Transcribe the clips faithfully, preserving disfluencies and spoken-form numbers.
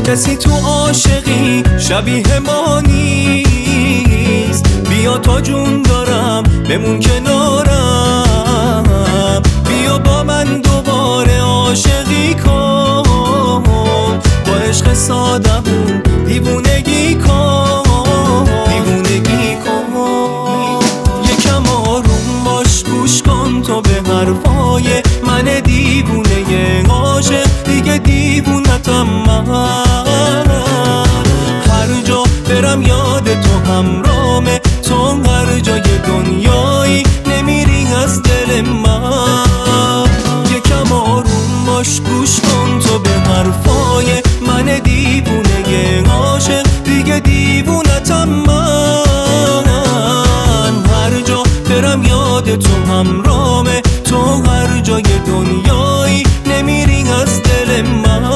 کسی تو عاشقی شبیه ما نیست. بیا تا جون دارم بمون کنارم، بیا با من دوباره عاشقی کن، با عشق سادمون دیوونگی کن، دیوونگی کن. یکم آروم باش، گوش کن تو به حرفای من دیوونه عاشق، دیگه دیوونتم من. هر جا برم یاد تو همرامه، تو هر جای دنیایی نمیری از دل من. یکم آروم باش، گوش کن تو به حرفای من دیوونه عاشق، دیگه دیوونتم من. هر جا برم یاد تو همرامه، تو هر جای دنیایی نمیری از دل من.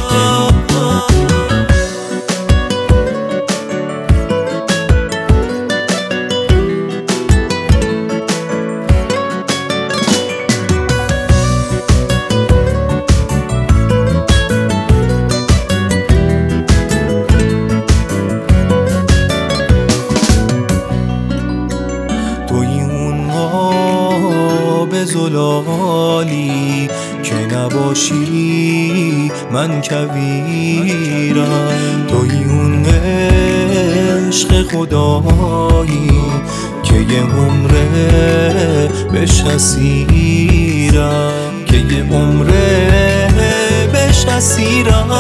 زلالی که نباشی من کویرم، توی اون عشق خدایی که یه عمره بهش اسیرم، که یه عمره بهش اسیرم.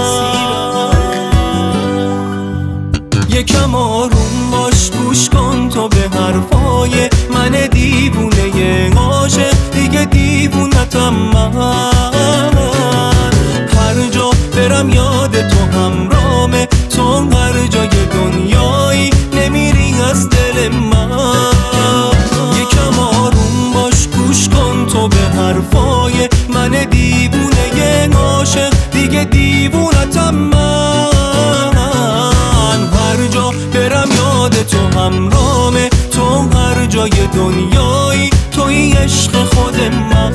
یکم آروم باش، گوش کن تو به حرفای من دیوونه عاشق، دیگه دیوونتم من. هر جا برم یاد تو همرامه، تو هر جای دنیایی نمیری از دل من. یکم آروم باش، گوش کن تو به حرفای من دیوونه عاشق، دیگه دیوونتم من. هر جا برم یاد تو همرامه، تو هر جای دنیایی توی عشق خود من.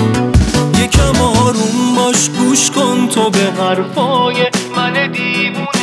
گوش کن تو به حرفای من دیوونه